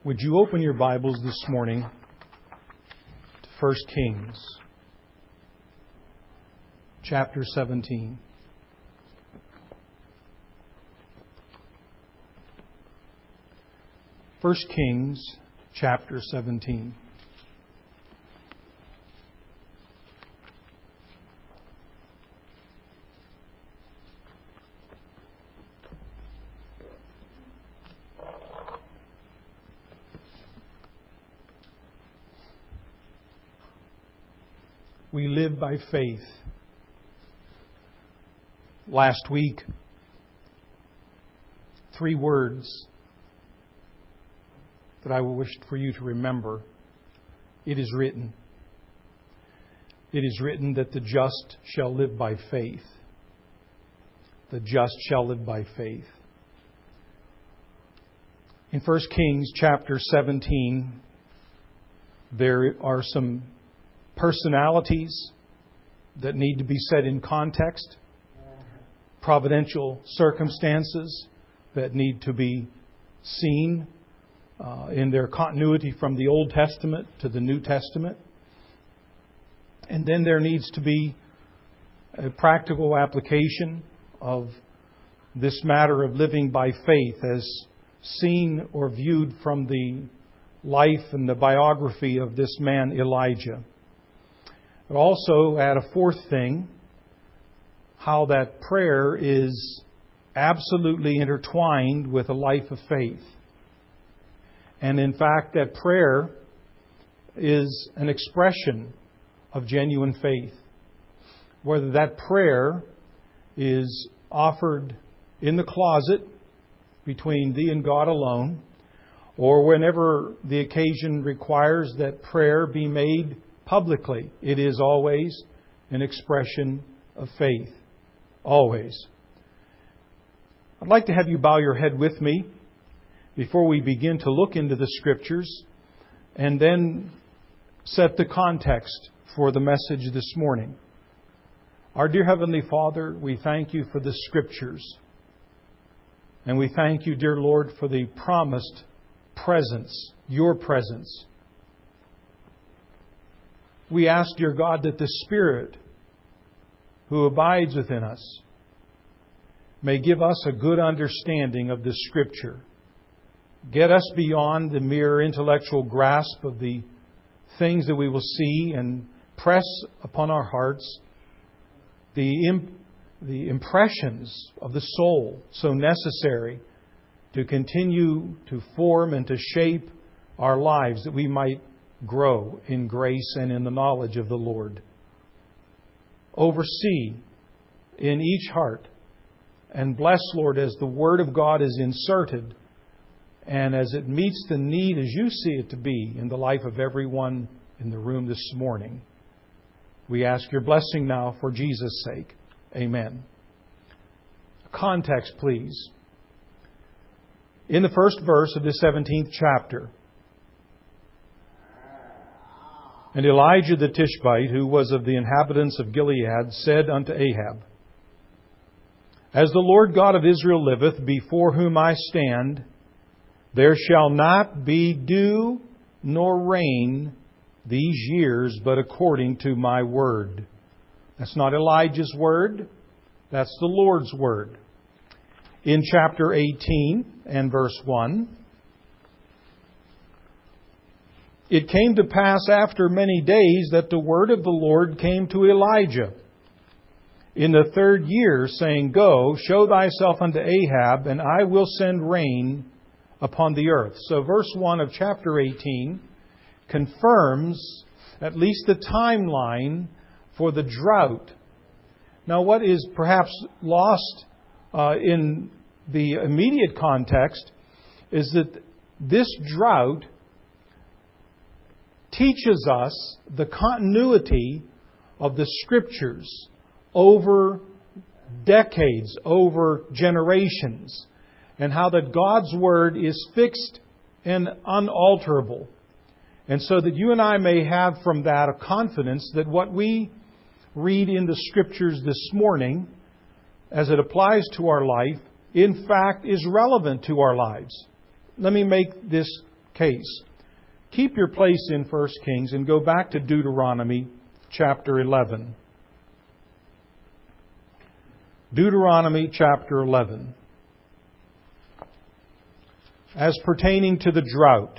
Would you open your Bibles this morning to 1 Kings, chapter 17. First Kings, chapter 17. We live by faith. Last week, 3 words that I wished for you to remember. It is written. It is written that the just shall live by faith. The just shall live by faith. In 1 Kings chapter 17, there are some personalities that need to be set in context, providential circumstances that need to be seen in their continuity from the Old Testament to the New Testament. And then there needs to be a practical application of this matter of living by faith as seen or viewed from the life and the biography of this man Elijah. But also add a fourth thing, how that prayer is absolutely intertwined with a life of faith. And in fact, that prayer is an expression of genuine faith. Whether that prayer is offered in the closet between thee and God alone, or whenever the occasion requires that prayer be made publicly, it is always an expression of faith. Always. I'd like to have you bow your head with me before we begin to look into the Scriptures and then set the context for the message this morning. Our dear Heavenly Father, we thank you for the Scriptures. And we thank you, dear Lord, for the promised presence, your presence. We ask, dear God, that the Spirit who abides within us may give us a good understanding of the Scripture. Get us beyond the mere intellectual grasp of the things that we will see and press upon our hearts the impressions of the soul so necessary to continue to form and to shape our lives, that we might grow in grace and in the knowledge of the Lord. Oversee in each heart and bless, Lord, as the Word of God is inserted and as it meets the need as you see it to be in the life of everyone in the room this morning. We ask your blessing now for Jesus' sake. Amen. Context, please. In the first verse of the 17th chapter, and Elijah the Tishbite, who was of the inhabitants of Gilead, said unto Ahab, As the Lord God of Israel liveth, before whom I stand, there shall not be dew nor rain these years, but according to my word. That's not Elijah's word. That's the Lord's word. In chapter 18 and verse 1, It came to pass after many days that the word of the Lord came to Elijah in the 3rd year, saying, Go, show thyself unto Ahab, and I will send rain upon the earth. So verse 1 of chapter 18 confirms at least the timeline for the drought. Now, what is perhaps lost in the immediate context is that this drought teaches us the continuity of the Scriptures over decades, over generations, and how that God's Word is fixed and unalterable. And so that you and I may have from that a confidence that what we read in the Scriptures this morning, as it applies to our life, in fact is relevant to our lives. Let me make this case. Keep your place in 1 Kings and go back to Deuteronomy chapter 11. Deuteronomy chapter 11. As pertaining to the drought.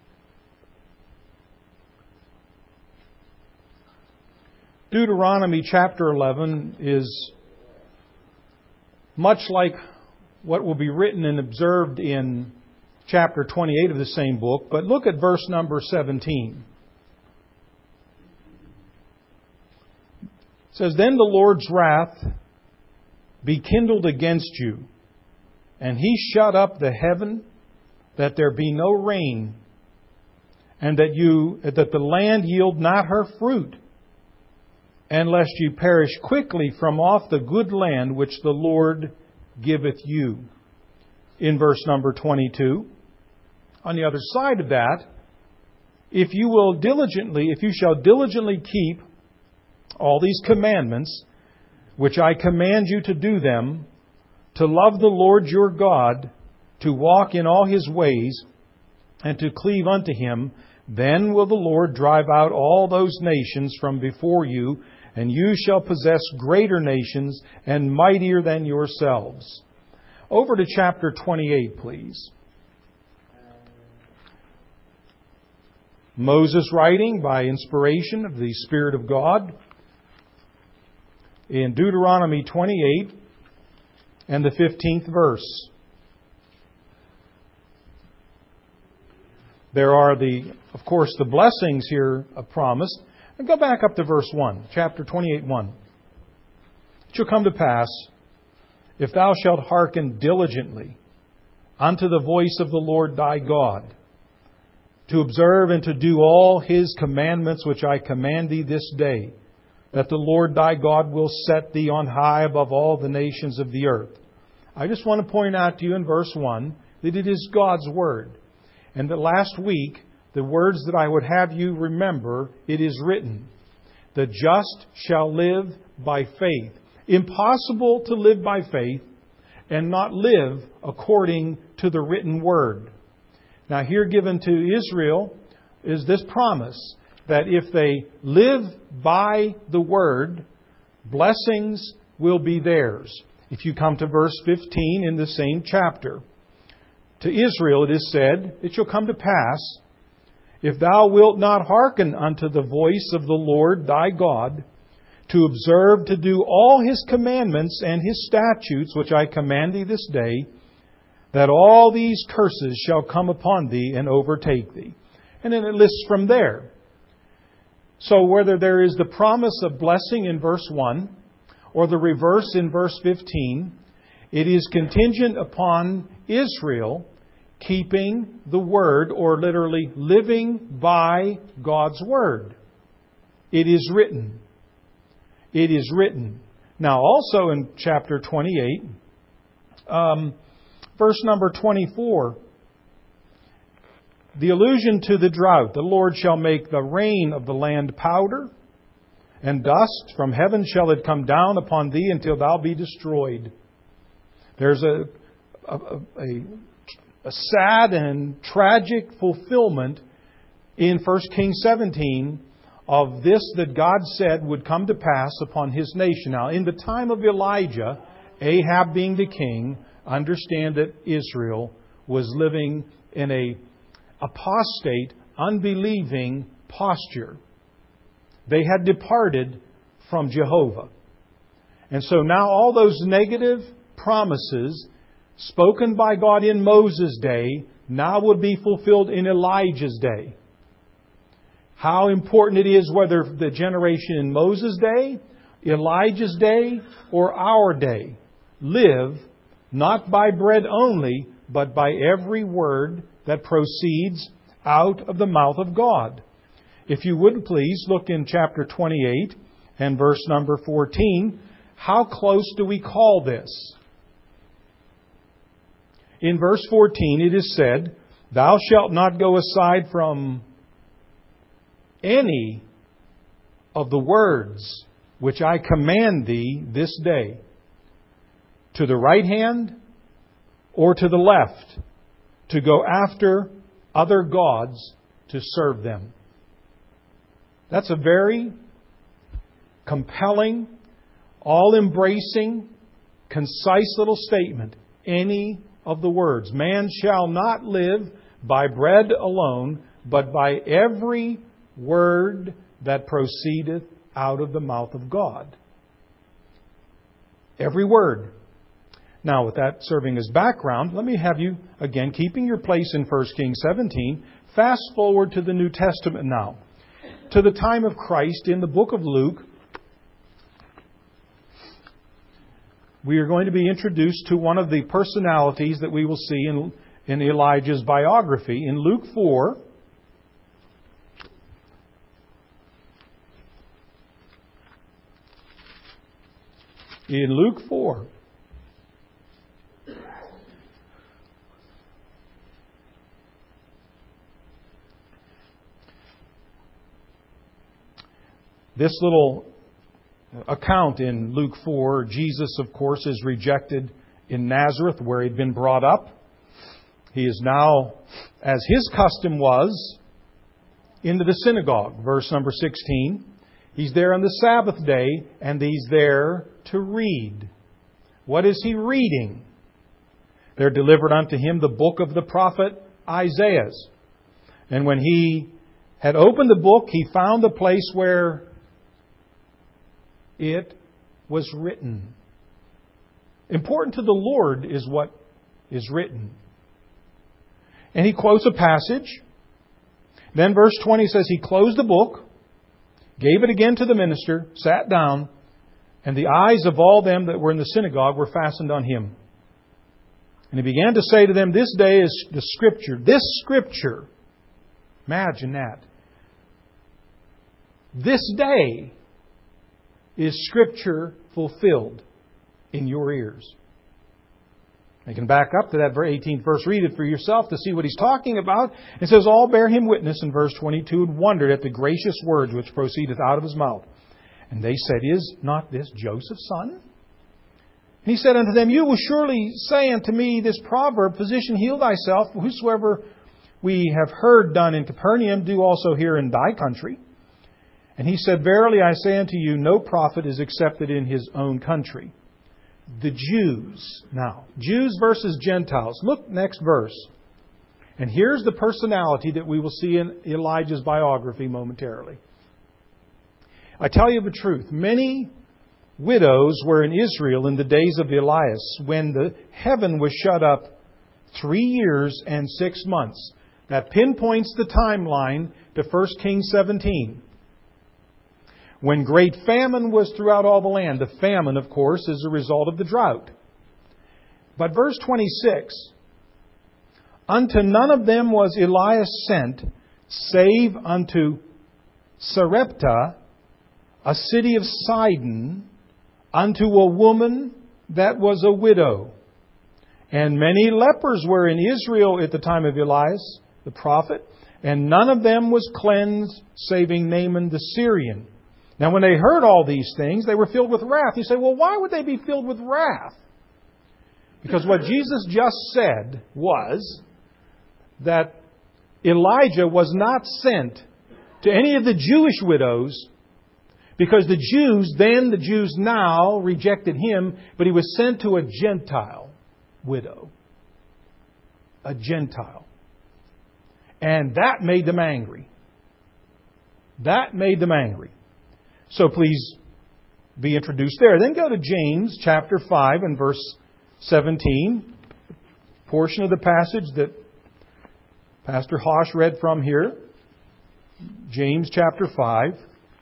Deuteronomy chapter 11 is much like what will be written and observed in chapter 28 of the same book, but look at verse number 17. It says, "Then the Lord's wrath be kindled against you, and He shut up the heaven, that there be no rain, and that the land yield not her fruit, and lest you perish quickly from off the good land which the Lord giveth you." In verse number 22, on the other side of that, if you shall diligently keep all these commandments, which I command you to do them, to love the Lord your God, to walk in all His ways, and to cleave unto Him, then will the Lord drive out all those nations from before you, and you shall possess greater nations and mightier than yourselves. Over to chapter 28, please. Moses writing by inspiration of the Spirit of God in Deuteronomy 28 and the 15th verse. There are of course, the blessings here promised. And go back up to verse 1, chapter 28, 1. "It shall come to pass, if thou shalt hearken diligently unto the voice of the Lord thy God, to observe and to do all His commandments which I command thee this day, that the Lord thy God will set thee on high above all the nations of the earth." I just want to point out to you in verse 1 that it is God's Word. And that last week, the words that I would have you remember, it is written, "The just shall live by faith." Impossible to live by faith and not live according to the written Word. Now here given to Israel is this promise that if they live by the Word, blessings will be theirs. If you come to verse 15 in the same chapter, to Israel it is said, "It shall come to pass, if thou wilt not hearken unto the voice of the Lord thy God, to observe to do all His commandments and His statutes, which I command thee this day, that all these curses shall come upon thee and overtake thee." And then it lists from there. So whether there is the promise of blessing in verse 1 or the reverse in verse 15, it is contingent upon Israel keeping the Word, or literally living by God's Word. It is written. It is written. Now also in chapter 28, verse number 24, the allusion to the drought. "The Lord shall make the rain of the land powder, and dust from heaven shall it come down upon thee until thou be destroyed." There's a sad and tragic fulfillment in 1 Kings 17 of this that God said would come to pass upon His nation. Now, in the time of Elijah, Ahab being the king, understand that Israel was living in a apostate, unbelieving posture. They had departed from Jehovah. And so now all those negative promises spoken by God in Moses' day now would be fulfilled in Elijah's day. How important it is whether the generation in Moses' day, Elijah's day, or our day live not by bread only, but by every word that proceeds out of the mouth of God. If you would please look in chapter 28 and verse number 14. How close do we call this? In verse 14 it is said, "Thou shalt not go aside from any of the words which I command thee this day, to the right hand or to the left, to go after other gods to serve them. That's a very compelling, all-embracing, concise little statement. Any of the words. Man shall not live by bread alone, but by every word that proceedeth out of the mouth of God. Every word. Now, with that serving as background, let me have you, again, keeping your place in 1 Kings 17, fast forward to the New Testament now. To the time of Christ in the book of Luke, we are going to be introduced to one of the personalities that we will see in Elijah's biography. In Luke 4, this little account in Luke 4, Jesus, of course, is rejected in Nazareth, where he'd been brought up. He is now, as his custom was, into the synagogue. Verse number 16. He's there on the Sabbath day, and he's there to read. What is he reading? There delivered unto him the book of the prophet Isaiah. And when he had opened the book, he found the place where it was written. Important to the Lord is what is written. And he quotes a passage. Then verse 20 says, he closed the book, gave it again to the minister, sat down, and the eyes of all them that were in the synagogue were fastened on him. And he began to say to them, this day is the Scripture. This Scripture, imagine that. This day is Scripture fulfilled in your ears. You can back up to that 18th verse, read it for yourself to see what he's talking about. It says, all bear him witness in verse 22 and wondered at the gracious words which proceedeth out of his mouth. And they said, is not this Joseph's son? And he said unto them, you will surely say unto me this proverb, physician, heal thyself, whosoever we have heard done in Capernaum, do also here in thy country. And he said, verily I say unto you, no prophet is accepted in his own country. The Jews. Now, Jews versus Gentiles. Look, next verse. And here's the personality that we will see in Elijah's biography momentarily. I tell you the truth. Many widows were in Israel in the days of Elias, when the heaven was shut up 3 years and 6 months. That pinpoints the timeline to 1 Kings 17. When great famine was throughout all the land. The famine, of course, is a result of the drought. But verse 26, unto none of them was Elias sent, save unto Sarepta, a city of Sidon, unto a woman that was a widow. And many lepers were in Israel at the time of Elias, the prophet, and none of them was cleansed, saving Naaman the Syrian. Now, when they heard all these things, they were filled with wrath. You say, well, why would they be filled with wrath? Because what Jesus just said was that Elijah was not sent to any of the Jewish widows, because the Jews then, the Jews now, rejected him, but he was sent to a Gentile widow. A Gentile. And that made them angry. That made them angry. So please be introduced there. Then go to James chapter 5 and verse 17. Portion of the passage that Pastor Hosh read from here. James chapter 5.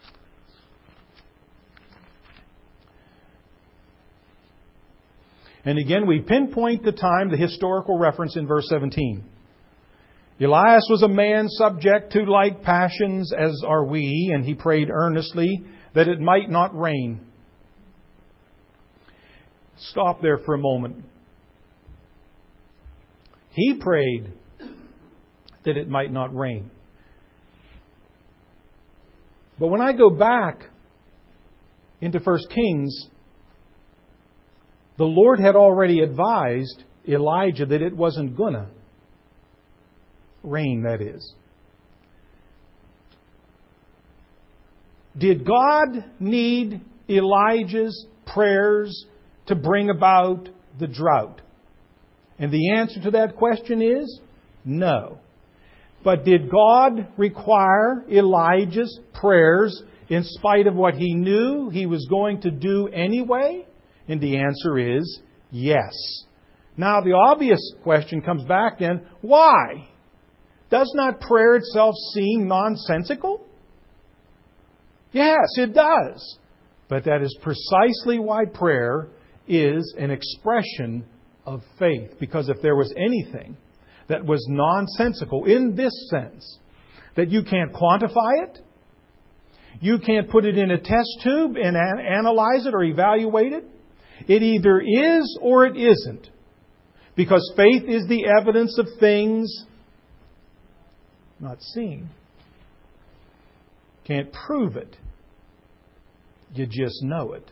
And again, we pinpoint the time, the historical reference in verse 17. Elias was a man subject to like passions as are we, and he prayed earnestly that it might not rain. Stop there for a moment. He prayed that it might not rain. But when I go back into 1 Kings, the Lord had already advised Elijah that it wasn't gonna rain, that is. Did God need Elijah's prayers to bring about the drought? And the answer to that question is no. But did God require Elijah's prayers in spite of what he knew he was going to do anyway? And the answer is yes. Now the obvious question comes back then, why? Does not prayer itself seem nonsensical? Yes, it does. But that is precisely why prayer is an expression of faith. Because if there was anything that was nonsensical in this sense, that you can't quantify it, you can't put it in a test tube and analyze it or evaluate it, it either is or it isn't. Because faith is the evidence of things not seen. Can't prove it. You just know it.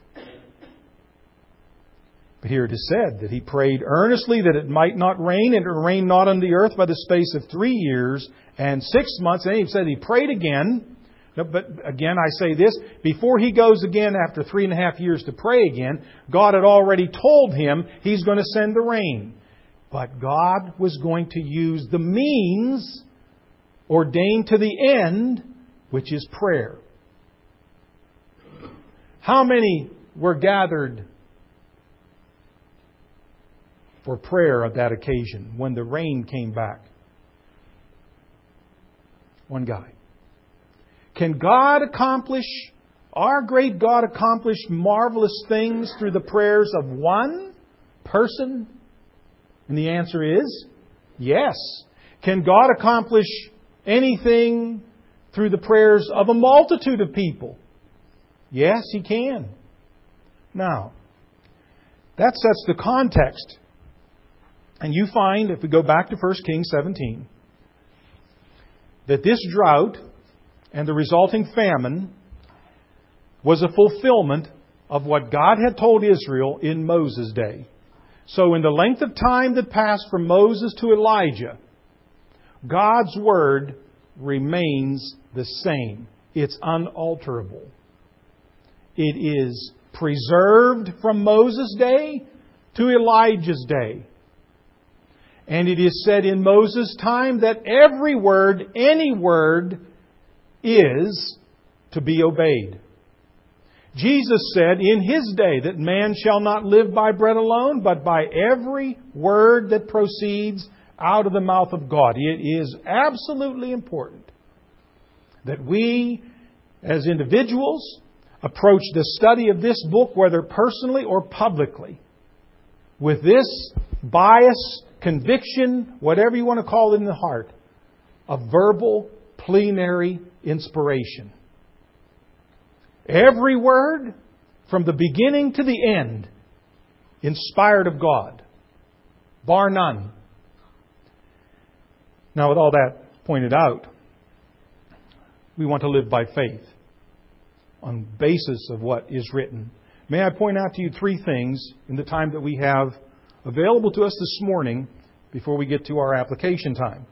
But here it is said that he prayed earnestly that it might not rain, and it rained not on the earth by the space of 3 years and 6 months. And he said he prayed again. But again, I say this, before he goes again after 3.5 years to pray again, God had already told him He's going to send the rain. But God was going to use the means ordained to the end, which is prayer. How many were gathered for prayer at that occasion when the rain came back? One guy. Can God accomplish, our great God accomplish marvelous things through the prayers of one person? And the answer is yes. Can God accomplish anything through the prayers of a multitude of people? Yes, He can. Now, that sets the context. And you find, if we go back to 1 Kings 17, that this drought and the resulting famine was a fulfillment of what God had told Israel in Moses' day. So in the length of time that passed from Moses to Elijah, God's Word remains the same. It's unalterable. It is preserved from Moses' day to Elijah's day. And it is said in Moses' time that every word, any word, is to be obeyed. Jesus said in His day that man shall not live by bread alone, but by every word that proceeds out of the mouth of God. It is absolutely important that we, as individuals, approach the study of this book, whether personally or publicly, with this bias, conviction, whatever you want to call it in the heart, of verbal, plenary inspiration. Every word, from the beginning to the end, inspired of God, bar none. Now, with all that pointed out, we want to live by faith on the basis of what is written. May I point out to you 3 things in the time that we have available to us this morning before we get to our application time.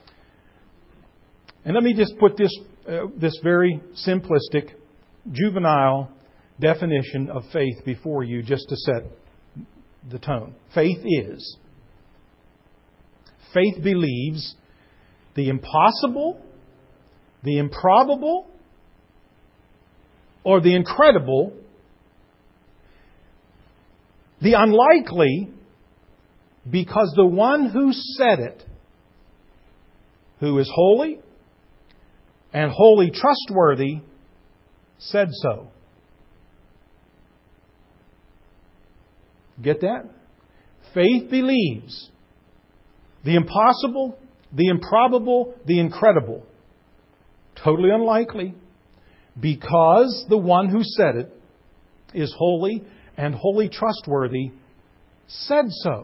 And let me just put this very simplistic, juvenile definition of faith before you just to set the tone. Faith believes the impossible, the improbable, or the incredible, the unlikely, because the one who said it, who is holy and wholly trustworthy, said so. Get that? Faith believes the impossible, the improbable, the incredible. Totally unlikely, because the one who said it is holy and wholly trustworthy, said so.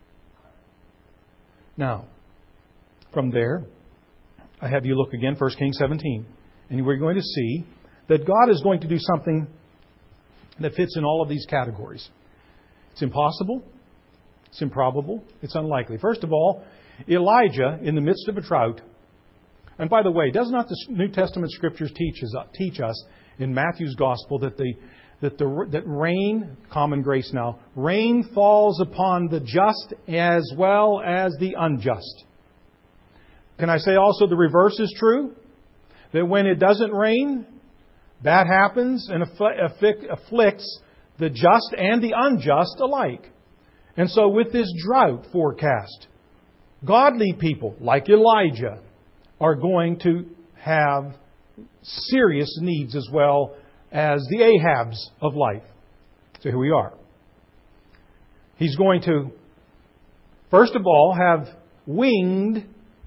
Now, from there, I have you look again, 1 Kings 17. And we're going to see that God is going to do something that fits in all of these categories. It's impossible, it's improbable, it's unlikely. First of all, Elijah, in the midst of a drought, and by the way, does not the New Testament Scriptures teach us in Matthew's Gospel that rain, common grace now, rain falls upon the just as well as the unjust? Can I say also the reverse is true? That when it doesn't rain, that happens and afflicts the just and the unjust alike. And so with this drought forecast, godly people like Elijah are going to have serious needs as well as the Ahabs of life. So here we are. He's going to, first of all, have winged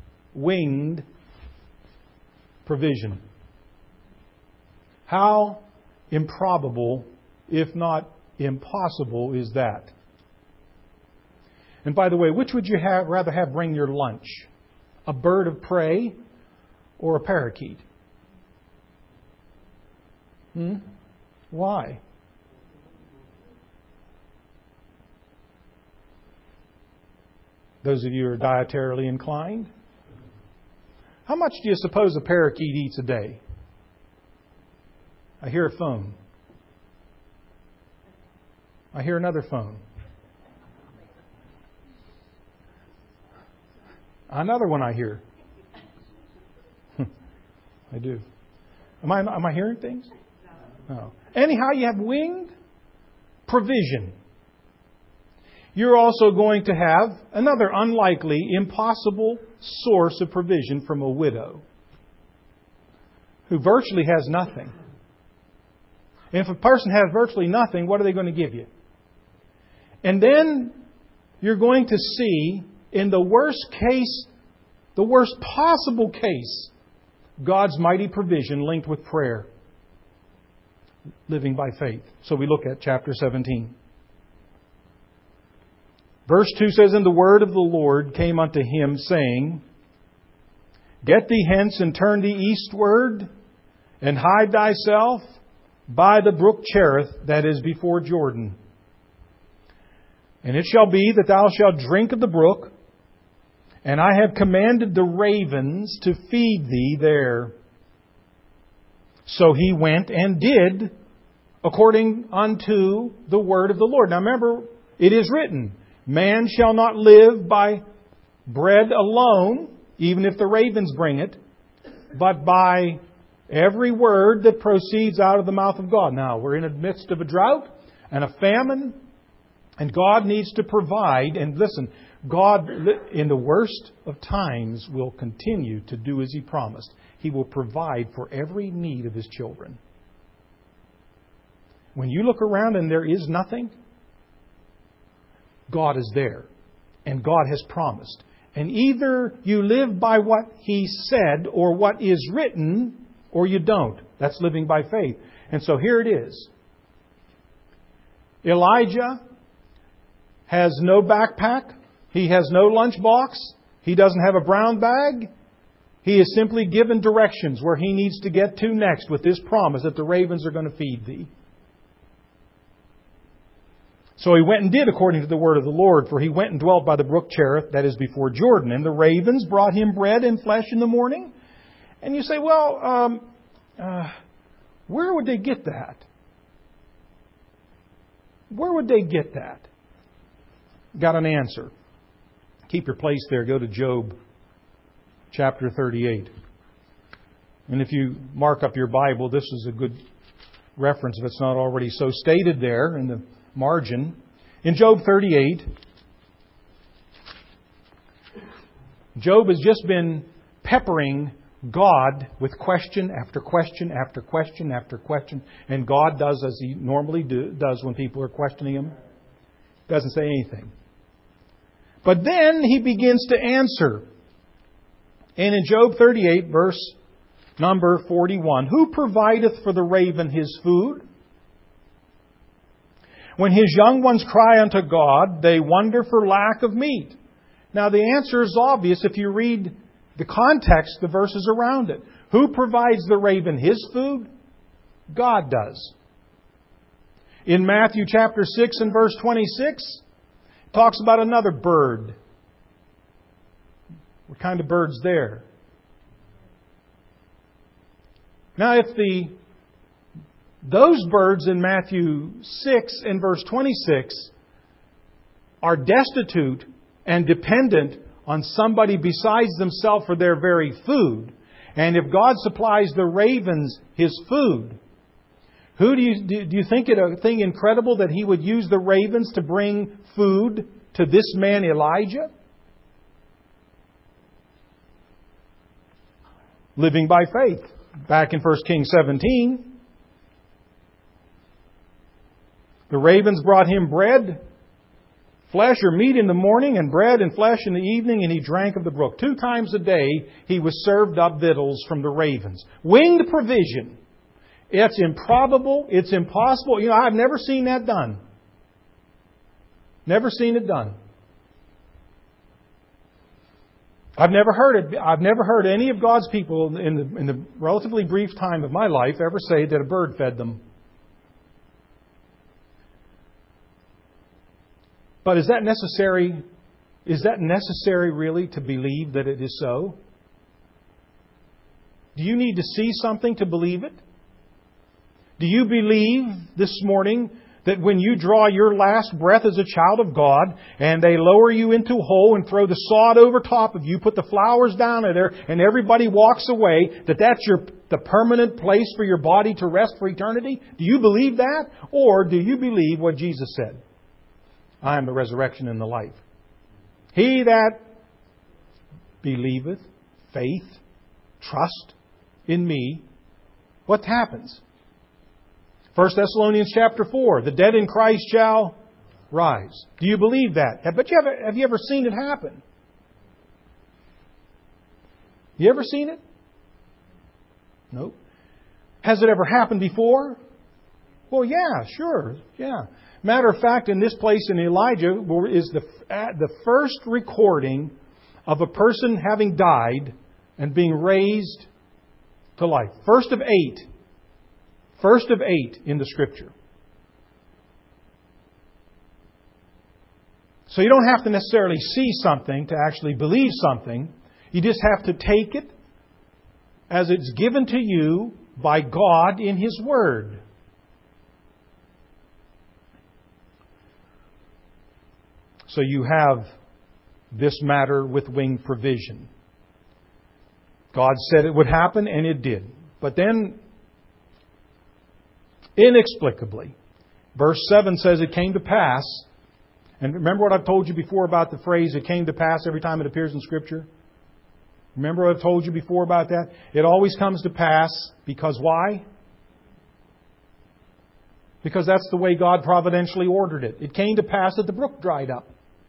provision. How improbable, if not impossible, is that? And by the way, which would you rather have bring your lunch? A bird of prey or a parakeet? Why? Those of you who are dietarily inclined? How much do you suppose a parakeet eats a day? I hear a phone. I hear another phone. Another one I hear. I do. Am I hearing things? No. Anyhow, you have winged provision. You're also going to have another unlikely, impossible source of provision from a widow who virtually has nothing. And if a person has virtually nothing, what are they going to give you? And then you're going to see, in the worst case, the worst possible case, God's mighty provision linked with prayer. Living by faith. So we look at chapter 17. Verse 2 says, And the word of the Lord came unto him, saying, Get thee hence and turn thee eastward, and hide thyself by the brook Cherith that is before Jordan. And it shall be that thou shalt drink of the brook, and I have commanded the ravens to feed thee there. So he went and did according unto the word of the Lord. Now remember, it is written, Man shall not live by bread alone, even if the ravens bring it, but by every word that proceeds out of the mouth of God. Now, we're in the midst of a drought and a famine, and God needs to provide. And listen, God, in the worst of times, will continue to do as He promised. He will provide for every need of His children. When you look around and there is nothing, God is there. And God has promised. And either you live by what He said or what is written, or you don't. That's living by faith. And so here it is. Elijah has no backpack. He has no lunchbox. He doesn't have a brown bag. He is simply given directions where he needs to get to next with this promise that the ravens are going to feed thee. So he went and did according to the word of the Lord, for he went and dwelt by the brook Cherith, that is before Jordan. And the ravens brought him bread and flesh in the morning. And you say, well, where would they get that? Where would they get that? Got an answer. Keep your place there. Go to Job chapter 38. And if you mark up your Bible, this is a good reference if it's not already so stated there in the margin. In Job 38, Job has just been peppering God with question after question after question after question. And God does as He normally does when people are questioning Him. Doesn't say anything. But then He begins to answer. And in Job 38, verse number 41, Who provideth for the raven his food? When his young ones cry unto God, they wonder for lack of meat. Now the answer is obvious if you read the context, the verses around it. Who provides the raven his food? God does. In Matthew chapter 6 and verse 26, it talks about another bird What kind of bird's there? Now, if those birds in Matthew 6 and verse 26 are destitute and dependent on somebody besides themselves for their very food, and if God supplies the ravens His food, do you think it a thing incredible that He would use the ravens to bring food to this man Elijah? Living by faith. Back in 1 Kings 17, the ravens brought him bread, flesh or meat in the morning, and bread and flesh in the evening, and he drank of the brook. 2 times a day he was served up victuals from the ravens. Winged provision. It's improbable. It's impossible. I've never seen that done. Never seen it done. I've never heard any of God's people in the relatively brief time of my life ever say that a bird fed them. But is that necessary? Is that necessary really to believe that it is so? Do you need to see something to believe it? Do you believe this morning that when you draw your last breath as a child of God and they lower you into a hole and throw the sod over top of you, put the flowers down there, and everybody walks away, that's the permanent place for your body to rest for eternity? Do you believe that? Or do you believe what Jesus said? I am the resurrection and the life. He that believeth, faith, trust in me, what happens? 1 Thessalonians chapter 4, the dead in Christ shall rise. Do you believe that? But have you ever seen it happen? You ever seen it? Nope. Has it ever happened before? Well, yeah, sure, yeah. Matter of fact, in this place in Elijah is the first recording of a person having died and being raised to life. First of 8. First of 8 in the Scripture. So you don't have to necessarily see something to actually believe something. You just have to take it as it's given to you by God in His Word. So you have this matter with winged provision. God said it would happen, and it did. But then, inexplicably, verse 7 says it came to pass. And remember what I've told you before about the phrase, it came to pass, every time it appears in Scripture? Remember what I've told you before about that? It always comes to pass because why? Because that's the way God providentially ordered it. It came to pass that the brook dried up.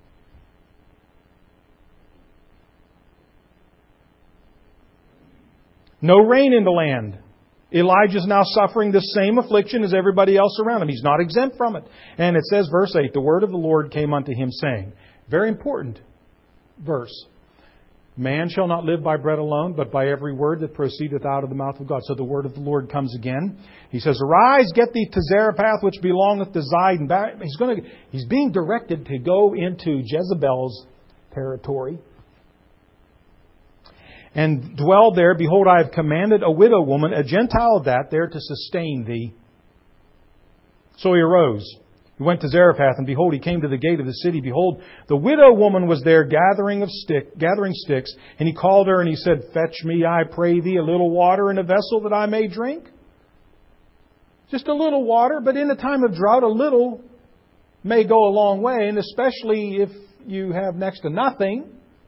No rain in the land. Elijah's now suffering the same affliction as everybody else around him. He's not exempt from it. And it says, verse 8, the word of the Lord came unto him, saying, very important verse, man shall not live by bread alone, but by every word that proceedeth out of the mouth of God. So the word of the Lord comes again. He says, arise, get thee to Zarephath, which belongeth to Zidon. He's being directed to go into Jezebel's territory. And dwell there. Behold, I have commanded a widow woman, a Gentile there to sustain thee. So he arose. He went to Zarephath, and behold, he came to the gate of the city. Behold, the widow woman was there gathering sticks. And he called her, and he said, fetch me, I pray thee, a little water in a vessel that I may drink. Just a little water, but in a time of drought, a little may go a long way, and especially if you have next to nothing.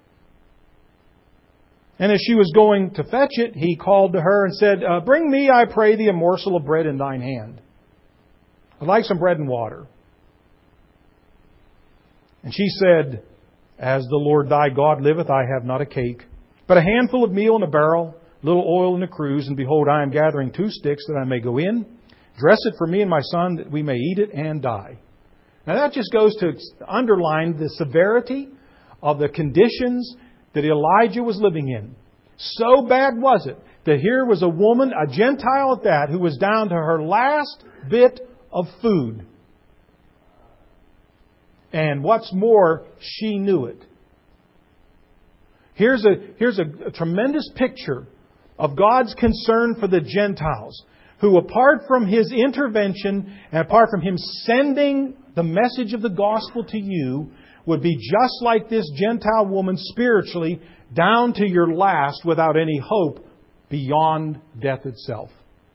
And as she was going to fetch it, he called to her and said, bring me, I pray thee, a morsel of bread in thine hand. I'd like some bread and water. And she said, as the Lord thy God liveth, I have not a cake, but a handful of meal in a barrel, little oil in a cruse, and behold, I am gathering 2 sticks that I may go in, dress it for me and my son, that we may eat it and die. Now that just goes to underline the severity of the conditions that Elijah was living in. So bad was it that here was a woman, a Gentile at that, who was down to her last bit of food. And what's more, she knew it. Here's a tremendous picture of God's concern for the Gentiles, who apart from His intervention and apart from Him sending the message of the gospel to you, would be just like this Gentile woman spiritually, down to your last without any hope beyond death itself.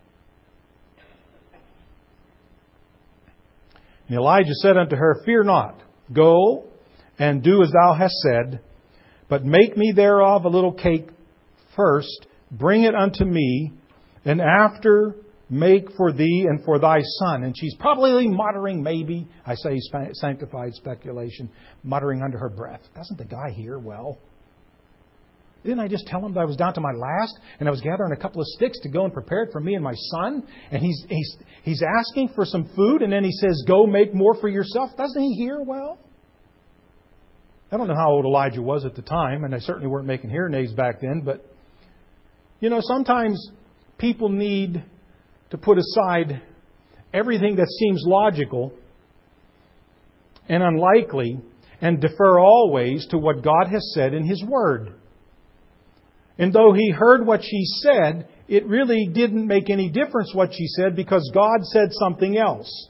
And Elijah said unto her, Fear not, go and do as thou hast said, but make me thereof a little cake first, bring it unto me, and after make for thee and for thy son. And she's probably muttering, maybe, I say sanctified speculation, muttering under her breath. Doesn't the guy hear well? Didn't I just tell him that I was down to my last and I was gathering a couple of sticks to go and prepare it for me and my son? And he's asking for some food, and then he says, go make more for yourself. Doesn't he hear well? I don't know how old Elijah was at the time, and they certainly weren't making hearing aids back then, but sometimes people need to put aside everything that seems logical and unlikely and defer always to what God has said in His Word. And though he heard what she said, it really didn't make any difference what she said, because God said something else.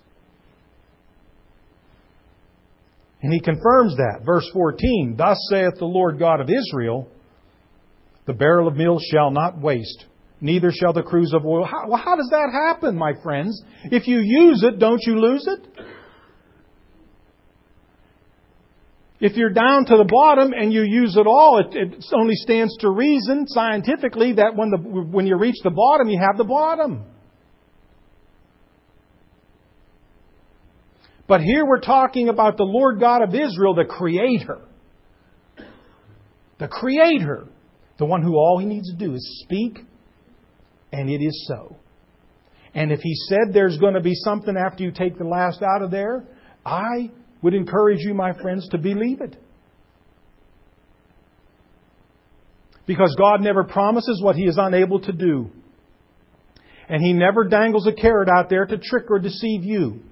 And he confirms that. Verse 14, Thus saith the Lord God of Israel, The barrel of meal shall not waste, neither shall the cruse of oil. How does that happen, my friends? If you use it, don't you lose it? If you're down to the bottom and you use it all, it only stands to reason scientifically that when you reach the bottom, you have the bottom. But here we're talking about the Lord God of Israel, the Creator. The Creator. The one who all He needs to do is speak, and it is so. And if He said there's going to be something after you take the last out of there, I would encourage you, my friends, to believe it. Because God never promises what He is unable to do. And He never dangles a carrot out there to trick or deceive you.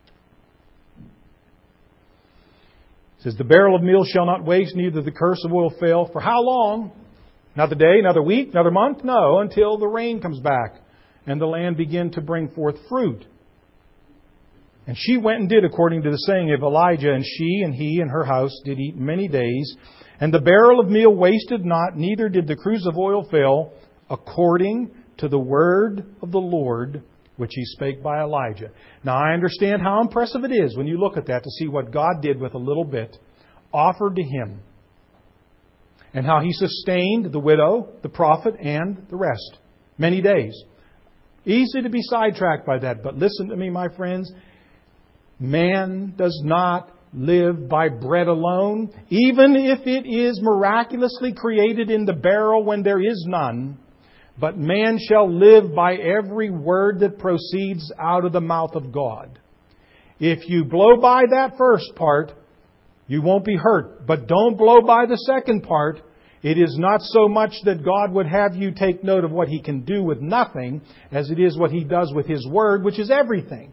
It says, The barrel of meal shall not waste, neither the cruse of oil fail. For how long? Another day, another week, another month? No, until the rain comes back and the land begin to bring forth fruit. And she went and did according to the saying of Elijah, and she and he and her house did eat many days. And the barrel of meal wasted not, neither did the cruse of oil fail, according to the word of the Lord, which He spake by Elijah. Now I understand how impressive it is when you look at that to see what God did with a little bit offered to Him. And how He sustained the widow, the prophet, and the rest. Many days. Easy to be sidetracked by that, but listen to me, my friends. Man does not live by bread alone, even if it is miraculously created in the barrel when there is none. But man shall live by every word that proceeds out of the mouth of God. If you blow by that first part, you won't be hurt. But don't blow by the second part. It is not so much that God would have you take note of what He can do with nothing, as it is what He does with His Word, which is everything.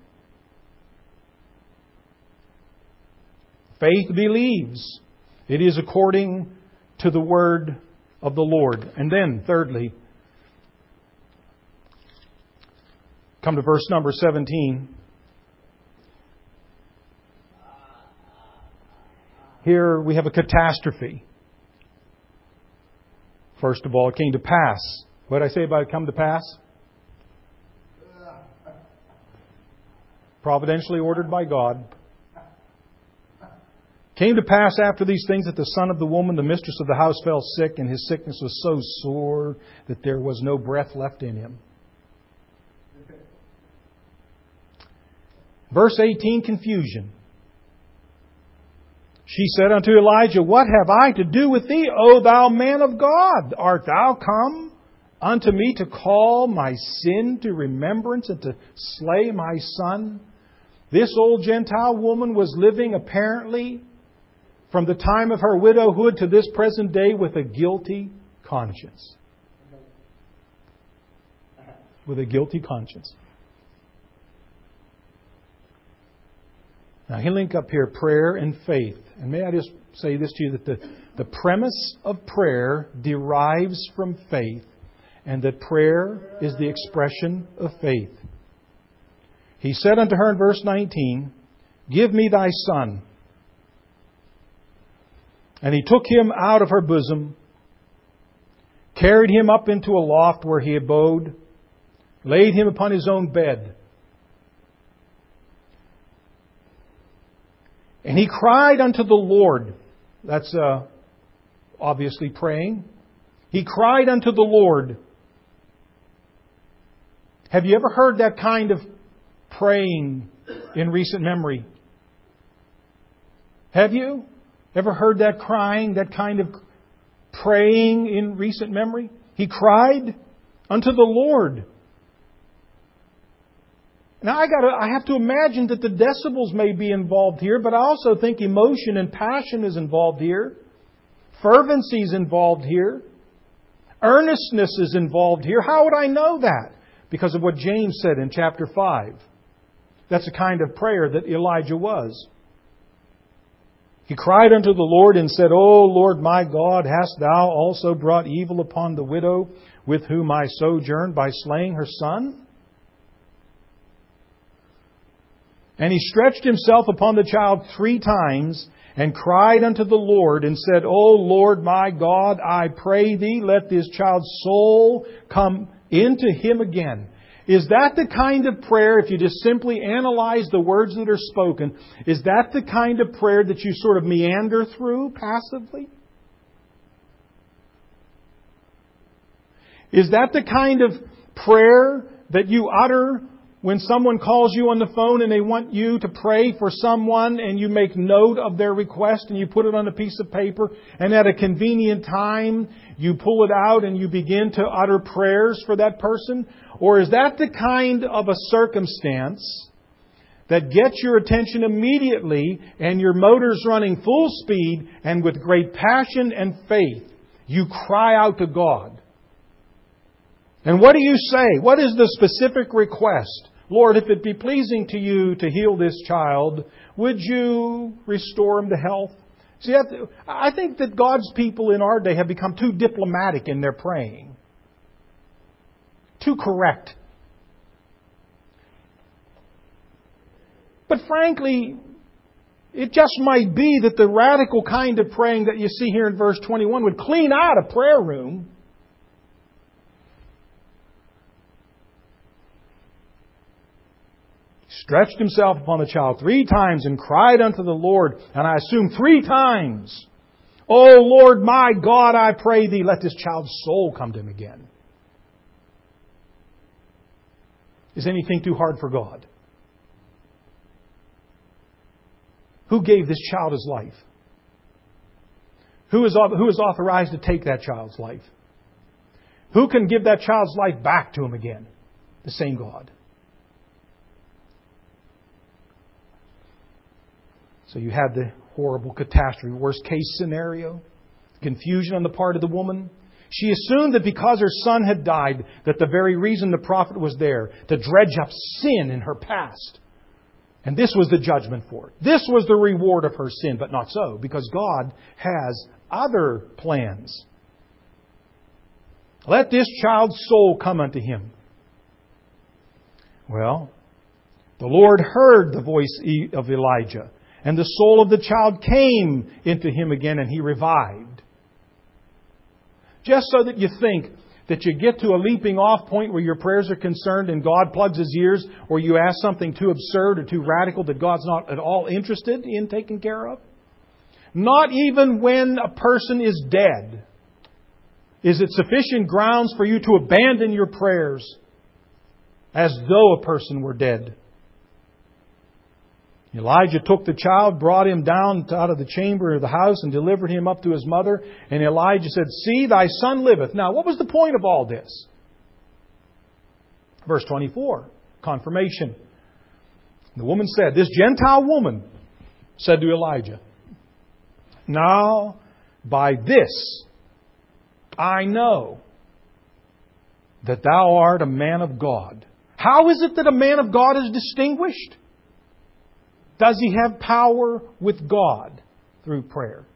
Faith believes. It is according to the word of the Lord. And then, thirdly, come to verse number 17. Here we have a catastrophe. First of all, it came to pass. What did I say about it come to pass? Providentially ordered by God. Came to pass after these things that the son of the woman, the mistress of the house, fell sick, and his sickness was so sore that there was no breath left in him. Verse 18, confusion. She said unto Elijah, What have I to do with thee, O thou man of God? Art thou come unto me to call my sin to remembrance and to slay my son? This old Gentile woman was living apparently from the time of her widowhood to this present day with a guilty conscience. With a guilty conscience. Now, he'll link up here prayer and faith. And may I just say this to you, that the premise of prayer derives from faith, and that prayer is the expression of faith. He said unto her in verse 19, Give me thy son. And he took him out of her bosom, carried him up into a loft where he abode, laid him upon his own bed. And he cried unto the Lord. That's obviously praying. He cried unto the Lord. Have you ever heard that kind of praying in recent memory? Have you ever heard that crying, that kind of praying in recent memory? He cried unto the Lord. Now I have to imagine that the decibels may be involved here, but I also think emotion and passion is involved here. Fervency is involved here. Earnestness is involved here. How would I know that? Because of what James said in chapter 5. That's the kind of prayer that Elijah was. He cried unto the Lord and said, O Lord my God, hast thou also brought evil upon the widow with whom I sojourned by slaying her son? And he stretched himself upon the child 3 times and cried unto the Lord and said, O Lord my God, I pray thee, let this child's soul come into him again. Is that the kind of prayer, if you just simply analyze the words that are spoken, is that the kind of prayer that you sort of meander through passively? Is that the kind of prayer that you utter when someone calls you on the phone and they want you to pray for someone, and you make note of their request and you put it on a piece of paper, and at a convenient time you pull it out and you begin to utter prayers for that person? Or is that the kind of a circumstance that gets your attention immediately and your motor's running full speed, and with great passion and faith you cry out to God? And what do you say? What is the specific request? Lord, if it be pleasing to you to heal this child, would you restore him to health? See, I think that God's people in our day have become too diplomatic in their praying. Too correct. But frankly, it just might be that the radical kind of praying that you see here in verse 21 would clean out a prayer room. Stretched himself upon the child 3 times and cried unto the Lord, and I assume 3 times, O Lord my God, I pray thee, let this child's soul come to him again. Is anything too hard for God? Who gave this child his life? Who is authorized to take that child's life? Who can give that child's life back to him again? The same God. So you had the horrible catastrophe, worst case scenario, confusion on the part of the woman. She assumed that because her son had died, that the very reason the prophet was there, to dredge up sin in her past. And this was the judgment for it. This was the reward of her sin, but not so, because God has other plans. Let this child's soul come unto him. Well, the Lord heard the voice of Elijah, and the soul of the child came into him again, and he revived. Just so that you think that you get to a leaping off point where your prayers are concerned and God plugs his ears, or you ask something too absurd or too radical that God's not at all interested in taking care of. Not even when a person is dead is it sufficient grounds for you to abandon your prayers as though a person were dead. Elijah took the child, brought him down out of the chamber of the house, and delivered him up to his mother. And Elijah said, See, thy son liveth. Now, what was the point of all this? Verse 24, confirmation. The woman said, This Gentile woman said to Elijah, Now, by this I know that thou art a man of God. How is it that a man of God is distinguished? Does he have power with God through prayer?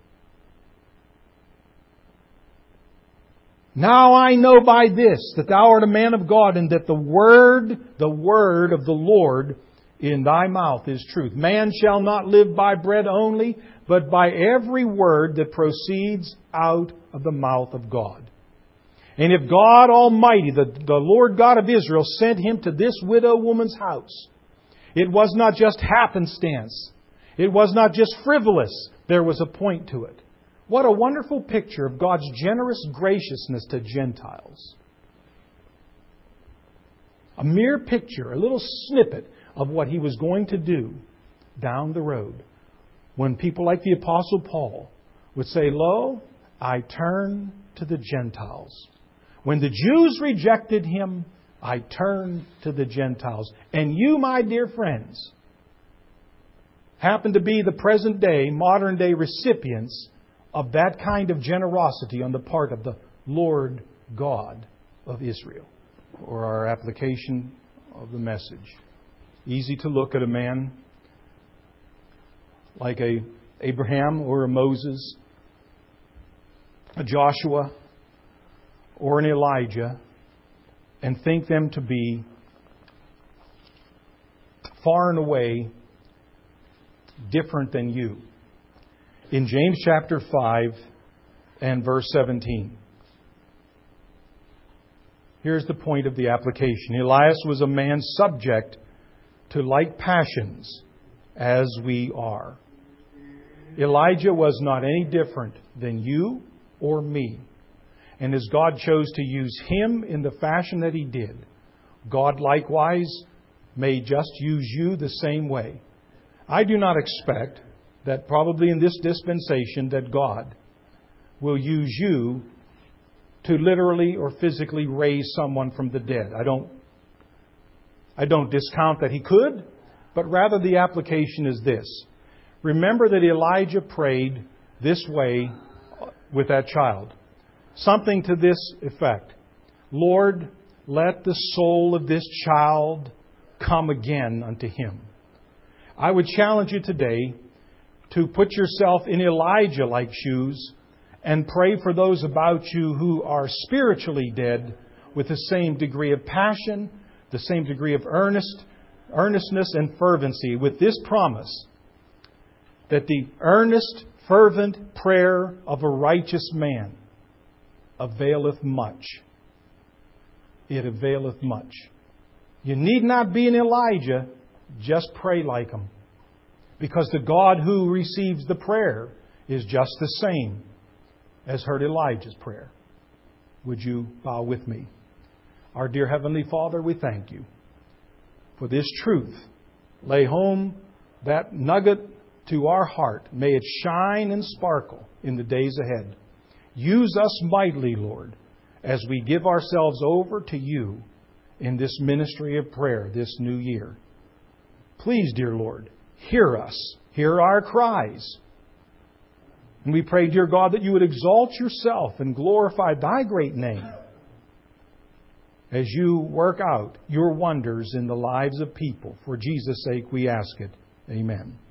Now I know by this that thou art a man of God, and that the word of the Lord in thy mouth is truth. Man shall not live by bread only, but by every word that proceeds out of the mouth of God. And if God Almighty, the Lord God of Israel, sent him to this widow woman's house, it was not just happenstance. It was not just frivolous. There was a point to it. What a wonderful picture of God's generous graciousness to Gentiles. A mere picture, a little snippet of what He was going to do down the road. When people like the Apostle Paul would say, "Lo, I turn to the Gentiles." When the Jews rejected Him, I turn to the Gentiles. And you, my dear friends, happen to be the present day, modern day recipients of that kind of generosity on the part of the Lord God of Israel. Or our application of the message. Easy to look at a man like a Abraham or a Moses, a Joshua or an Elijah, and think them to be far and away different than you. In James chapter 5 and verse 17. Here's the point of the application. Elias was a man subject to like passions as we are. Elijah was not any different than you or me. And as God chose to use him in the fashion that He did, God likewise may just use you the same way. I do not expect that probably in this dispensation that God will use you to literally or physically raise someone from the dead. I don't discount that He could, but rather the application is this. Remember that Elijah prayed this way with that child. Something to this effect. Lord, let the soul of this child come again unto him. I would challenge you today to put yourself in Elijah-like shoes and pray for those about you who are spiritually dead with the same degree of passion, the same degree of earnestness and fervency, with this promise that the earnest, fervent prayer of a righteous man availeth much. It availeth much. You need not be an Elijah, just pray like him. Because the God who receives the prayer is just the same as heard Elijah's prayer. Would you bow with me? Our dear Heavenly Father, we thank You for this truth. Lay home that nugget to our heart. May it shine and sparkle in the days ahead. Use us mightily, Lord, as we give ourselves over to You in this ministry of prayer this new year. Please, dear Lord, hear us. Hear our cries. And we pray, dear God, that You would exalt Yourself and glorify Thy great name as You work out Your wonders in the lives of people. For Jesus' sake we ask it. Amen.